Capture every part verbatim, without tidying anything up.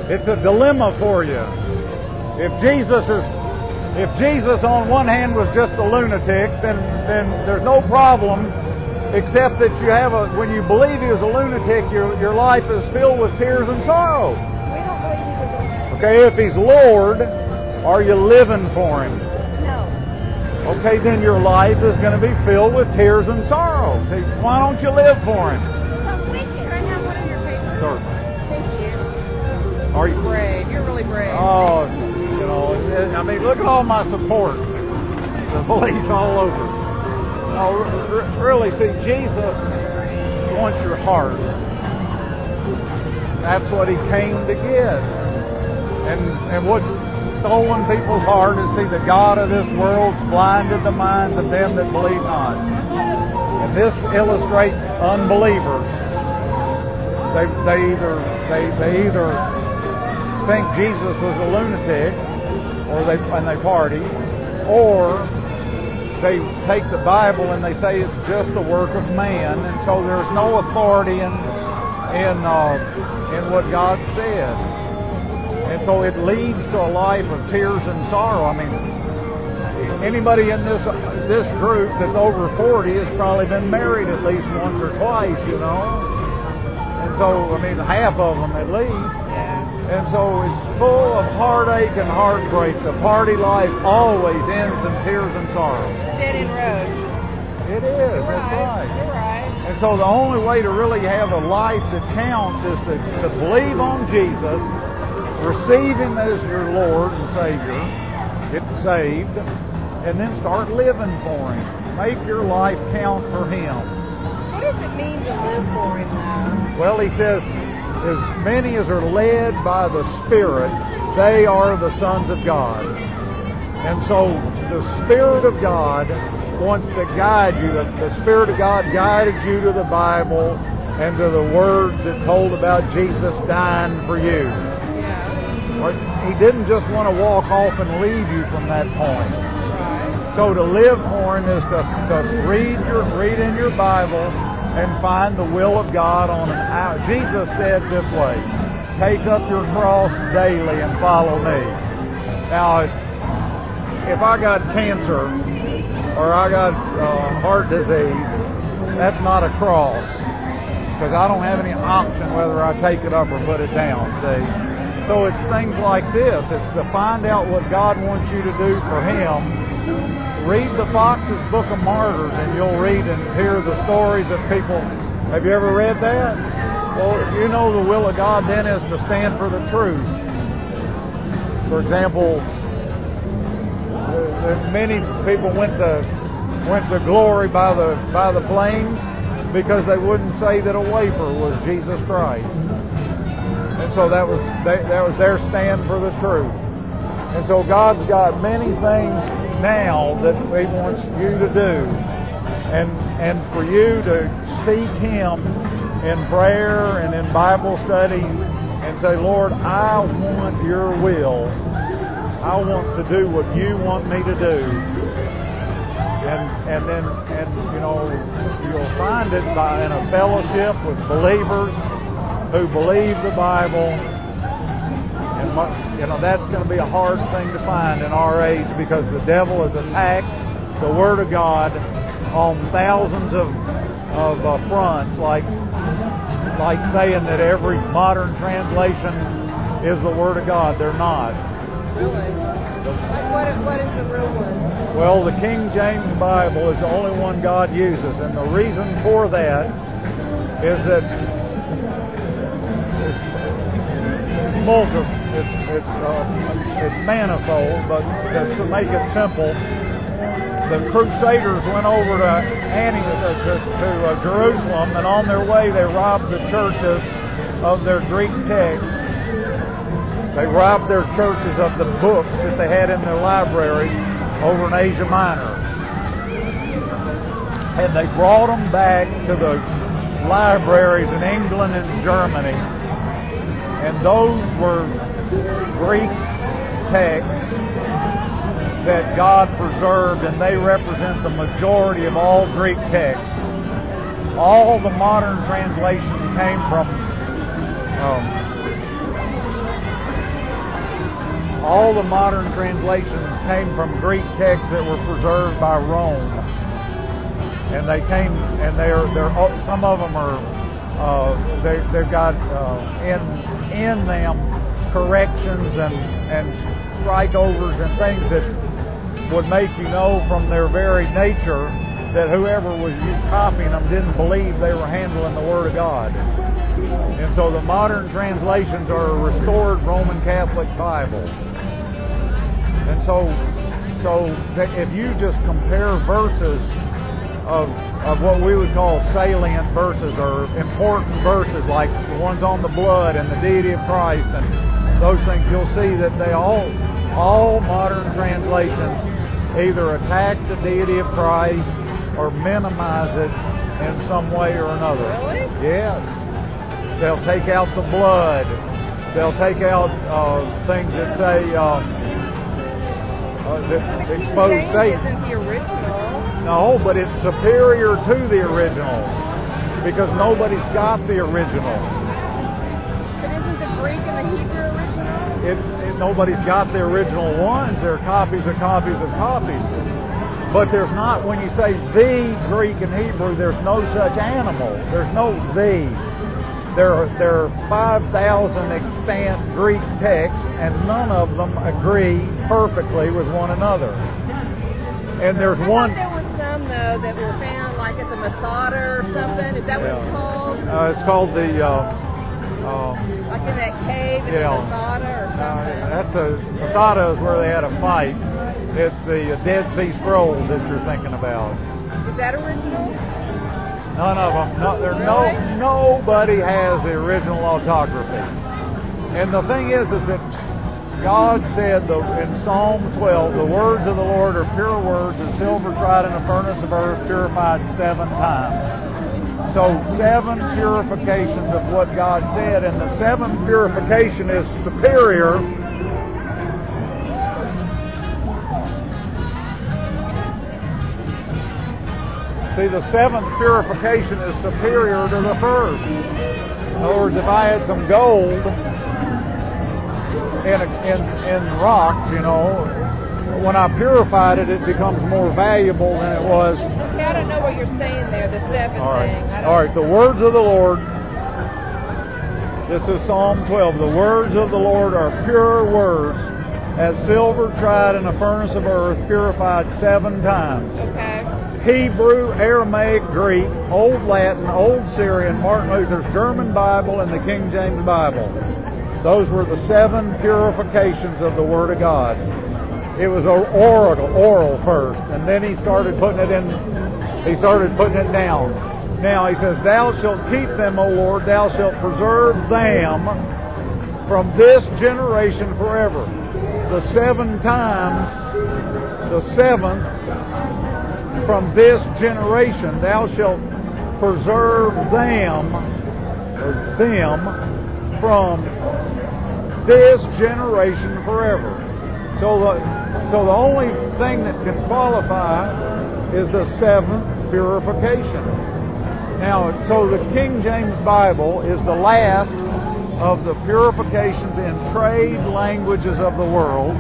It's a dilemma for you. If Jesus is, if Jesus on one hand was just a lunatic, then then there's no problem, except that you have a, when you believe he was a lunatic, your your life is filled with tears and sorrow. We don't believe he was a lunatic. Okay, if he's Lord, are you living for him? No. Okay, then your life is going to be filled with tears and sorrow. See, why don't you live for him? Come with you. Can I have one of your papers? Certainly. Thank you. Are you brave? You're really brave. Oh, you know, I mean, look at all my support. The police all over. No, r- really, see, Jesus wants your heart. That's what he came to get. And and what's stolen people's heart is, see, the God of this world's blinded the minds of them that believe not. And this illustrates unbelievers. They they either they they either think Jesus was a lunatic, or they and they party, or they take the Bible and they say it's just the work of man, and so there's no authority in in uh, in what God said, and so it leads to a life of tears and sorrow. I mean, anybody in this this group that's over forty has probably been married at least once or twice, you know, and so I mean half of them at least. And so it's full of heartache and heartbreak. The party life always ends in tears and sorrow. Dead end road. It is. You're That's right. right. You're right. And so the only way to really have a life that counts is to, to believe on Jesus, receive him as your Lord and Savior, get saved, and then start living for him. Make your life count for him. What does it mean to live for him now? Well, he says, as many as are led by the Spirit, they are the sons of God. And so the Spirit of God wants to guide you. The Spirit of God guided you to the Bible and to the words that told about Jesus dying for you. Yeah. He didn't just want to walk off and leave you from that point. Right. So to live for him is to, to read your read in your Bible and find the will of God on an hour. Jesus said this way, take up your cross daily and follow me. Now, if I got cancer or I got uh, heart disease, that's not a cross, because I don't have any option whether I take it up or put it down, see? So it's things like this. It's to find out what God wants you to do for him. Read the Fox's Book of Martyrs, and you'll read and hear the stories of people. Have you ever read that? Well, you know the will of God then is to stand for the truth. For example, many people went to went to glory by the by the flames because they wouldn't say that a wafer was Jesus Christ, and so that was that was their stand for the truth. And so God's got many things now that he wants you to do, and and for you to seek him in prayer and in Bible study and say, Lord, I want your will. I want to do what you want me to do. And and then and you know you'll find it by in a fellowship with believers who believe the Bible. And you know that's going to be a hard thing to find in our age, because the devil has attacked the Word of God on thousands of of uh, fronts, like like saying that every modern translation is the Word of God. They're not. Really? Like what is, what is the real one? Well, the King James Bible is the only one God uses, and the reason for that is that it's multiple. It's it's uh, it's manifold, but to make it simple, the Crusaders went over to Antioch, to, to uh, Jerusalem, and on their way they robbed the churches of their Greek texts. They robbed their churches of the books that they had in their libraries over in Asia Minor, and they brought them back to the libraries in England and Germany, and those were Greek texts that God preserved, and they represent the majority of all Greek texts. All the modern translation came from um, all the modern translations came from Greek texts that were preserved by Rome, and they came, and they're they're some of them are uh, they they've got uh, in in them corrections and and strikeovers and things that would make you know from their very nature that whoever was copying them didn't believe they were handling the Word of God. And so the modern translations are a restored Roman Catholic Bible. And so, so if you just compare verses of of what we would call salient verses or important verses, like the ones on the blood and the deity of Christ and those things, you'll see that they all all modern translations either attack the deity of Christ or minimize it in some way or another. Really? Yes. They'll take out the blood. They'll take out uh, things that say um, uh, that expose Satan. Isn't the original? No, but it's superior to the original because nobody's got the original. But isn't the Greek and the Hebrew original? It, it, nobody's got the original ones. They're copies of copies of copies. But there's not, when you say the Greek and Hebrew, there's no such animal. There's no the. There are, there are five thousand extant Greek texts, and none of them agree perfectly with one another. And there's I one... There were some, though, that were found, like at the Masada or something. Is that what Yeah. it's called? Uh, it's called the... Uh, uh, Like in that cave in Yeah. the Masada or uh, something? that's a... Masada is where they had a fight. It's the Dead Sea Scrolls that you're thinking about. Is that original? None of them. No, there no Really? nobody has the original autography. And the thing is, is that God said the, in Psalm twelve, the words of the Lord are pure words, as silver tried in a furnace of earth, purified seven times. So seven purifications of what God said, and the seventh purification is superior. See, the seventh purification is superior to the first. In other words, if I had some gold in, a, in, in rocks, you know, when I purified it, it becomes more valuable than it was. Okay, I don't know what you're saying there, the seven All right. thing. I don't All right, the words of the Lord. This is Psalm twelve. The words of the Lord are pure words, as silver tried in a furnace of earth, purified seven times. Okay. Hebrew, Aramaic, Greek, Old Latin, Old Syrian, Martin Luther's German Bible, and the King James Bible. Those were the seven purifications of the Word of God. It was oral, oral first, and then he started putting it in. He started putting it down. Now he says, "Thou shalt keep them, O Lord. Thou shalt preserve them from this generation forever." The seven times, the seventh. From this generation, thou shalt preserve them, or them, from this generation forever. So the, so the only thing that can qualify is the seventh purification. Now, so the King James Bible is the last of the purifications in trade languages of the world.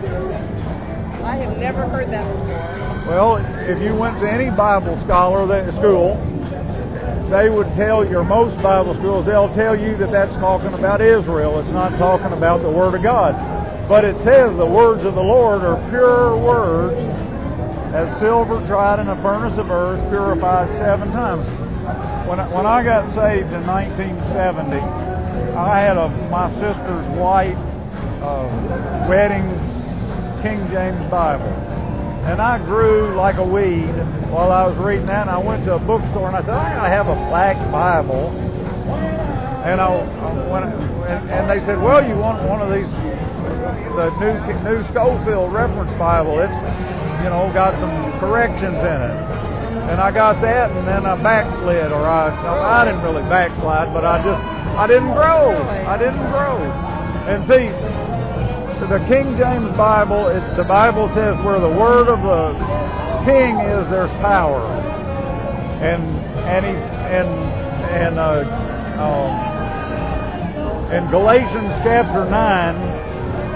I have never heard that before. Well, if you went to any Bible scholar that, school, they would tell you, or most Bible schools, they'll tell you that that's talking about Israel. It's not talking about the Word of God. But it says the words of the Lord are pure words, as silver tried in a furnace of earth, purified seven times. When I, when I got saved in nineteen seventy, I had a my sister's white uh, wedding King James Bible. And I grew like a weed while I was reading that. And I went to a bookstore and I said, I have a black Bible. And I, when, and, and they said, well, you want one of these, the new new Schofield Reference Bible. It's, you know, got some corrections in it. And I got that, and then I backslid, or I, I didn't really backslide, but I just, I didn't grow. I didn't grow. And see, the King James Bible, it, the Bible says where the word of the king is, there's power. And and he's and and uh, um, in Galatians chapter nine,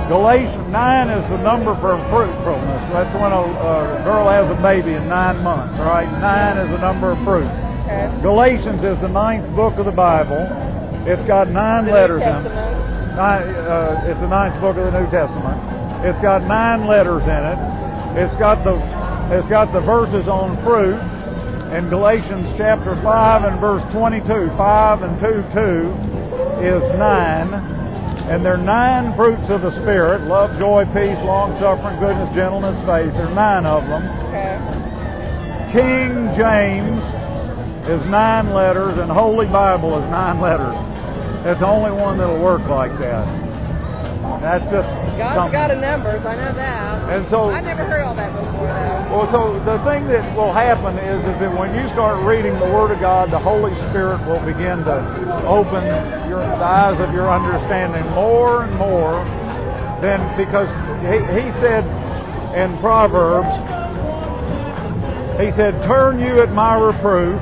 Galatians nine is the number for fruitfulness. That's when a, a girl has a baby in nine months, right? Nine is the number of fruit. Okay. Galatians is the ninth book of the Bible. It's got nine The letters New in it. Testament. Nine, uh, it's the ninth book of the New Testament. It's got nine letters in it. It's got the it's got the verses on fruit. In Galatians chapter five and verse twenty-two, five and two, two is nine. And there are nine fruits of the Spirit: love, joy, peace, long-suffering, goodness, gentleness, faith. There are nine of them. Okay. King James is nine letters, and Holy Bible is nine letters. It's the only one that'll work like that. That's just God's something. got a numbers, I know that. And so, I never heard all that before, though. well, so the thing that will happen is, is that when you start reading the Word of God, the Holy Spirit will begin to open your, the eyes of your understanding more and more. Then, because he, he said in Proverbs, he said, "Turn you at my reproof.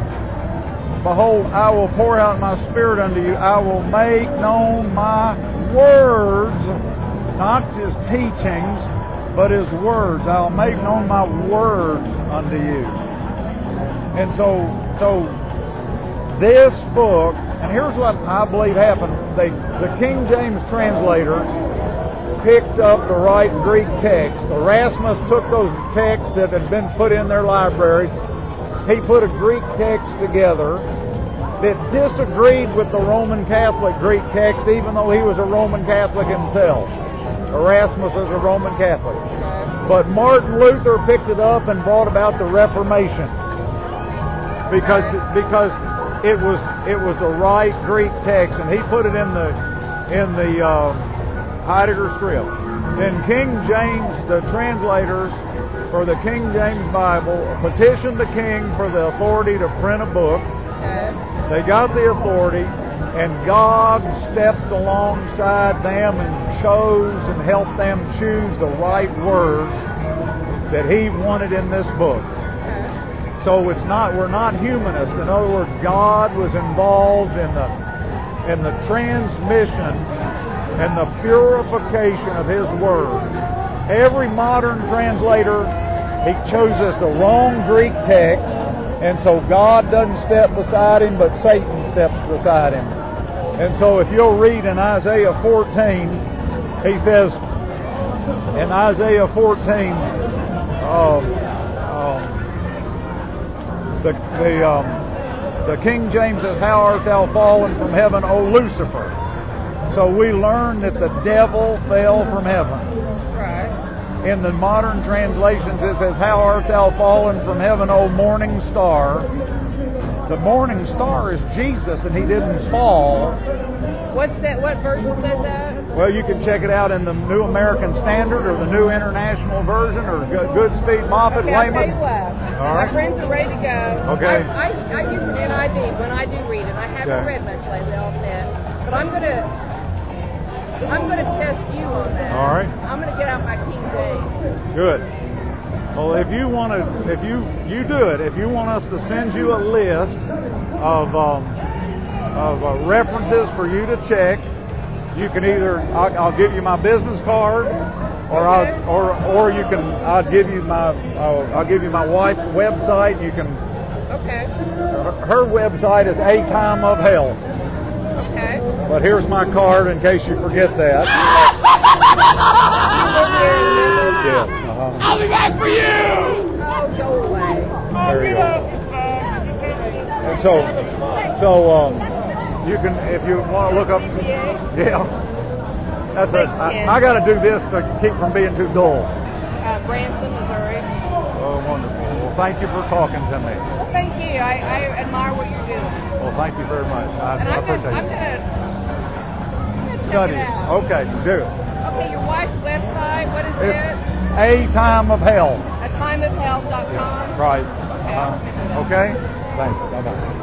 Behold, I will pour out my Spirit unto you. I will make known my words," not his teachings, but his words. "I'll make known my words unto you." And so, so this book, and here's what I believe happened. They, the King James translators picked up the right Greek text. Erasmus took those texts that had been put in their library. He put a Greek text together that disagreed with the Roman Catholic Greek text, even though he was a Roman Catholic himself. Erasmus is a Roman Catholic. But Martin Luther picked it up and brought about the Reformation because because it was it was the right Greek text, and he put it in the in the uh, Heidegger script. Then King James, the translators for the King James Bible, petitioned the king for the authority to print a book. Okay. They got the authority, and God stepped alongside them and chose and helped them choose the right words that He wanted in this book. Okay. So it's not we're not humanists. In other words, God was involved in the in the transmission and the purification of His Word. Every modern translator, he chooses the wrong Greek text, and so God doesn't step beside him, but Satan steps beside him. And so if you'll read in Isaiah fourteen, he says, in Isaiah fourteen, um, um, the the, um, the King James says, "How art thou fallen from heaven, O Lucifer?" So we learn that the devil fell from heaven. Right. In the modern translations, it says, "How art thou fallen from heaven, O morning star?" The morning star is Jesus, and He didn't fall. What's that? What version says that? Well, you can check it out in the New American Standard or the New International Version or Goodspeed, Moffat, Okay, I'll tell Layman. you what. All right. My friends are ready to go. Okay. I, I, I use an N I V when I do read it. I haven't Okay. read much lately, I'll admit. But I'm gonna I'm gonna test you on that. All right. I'm gonna get out my King James. Good. Well, if you want to, if you you do it, if you want us to send you a list of um, of uh, references for you to check, you can either I'll, I'll give you my business card, or Okay. I'll or or you can I'll give you my I'll, I'll give you my wife's website. You can Okay. her, her website is A Time of Hell. Okay. But here's my card in case you forget that. Yeah. Uh-huh. I'll be back for you! Oh, go away. There you go. And so, so um, you can, if you want to look up, yeah, that's a. I, I got to do this to keep from being too dull. Uh, Branson, Missouri. Oh, wonderful. Well, thank you for talking to me. Well, thank you. I, I admire what you're doing. Well, thank you very much. I, And I I'm gonna, appreciate I'm it. gonna, I'm gonna check Study it it. out. Okay, do it. Okay, your wife's website, what is It's it? A Time of Hell. A time of health dot com. Right. Okay. Uh-huh. Okay. Thanks. Bye bye.